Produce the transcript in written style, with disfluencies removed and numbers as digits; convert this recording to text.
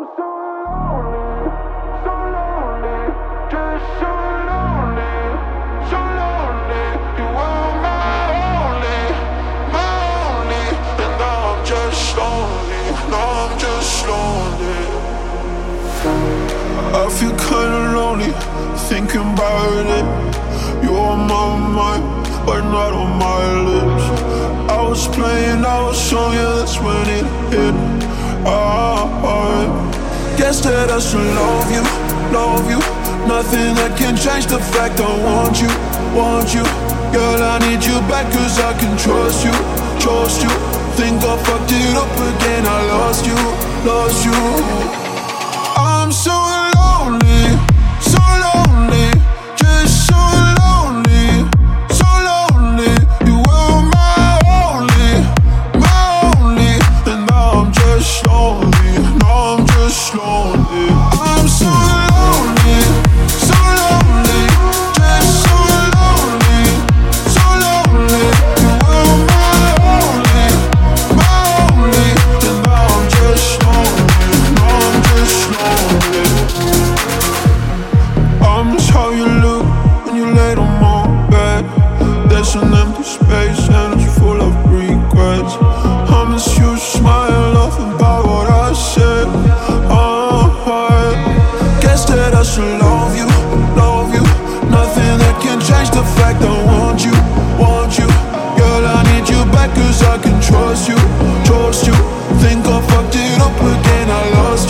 so lonely, so lonely, just so lonely, so lonely. You were my only, and now I'm just lonely, now I'm just lonely. I feel kinda lonely, thinking about it. You're on my mind, but not on my lips. I was playing our song, yeah, that's when it hit. Guess that I should love you. Nothing that can change the fact I want you. Girl, I need you back 'cause I can trust you. Think I fucked it up again, I lost you. I'm so lonely, just so lonely. You were my only, and now I'm just lonely. I'm so lonely, just so lonely. You were my only, and now I'm just lonely. I miss how you look when you lay on my bed. There's an empty space and it's full of regrets. I miss you smile, laughing about what I said. Guess that I should love you. Nothing that can change the fact I want you. Girl, I need you back 'cause I can trust you. Think I fucked it up again, I lost you.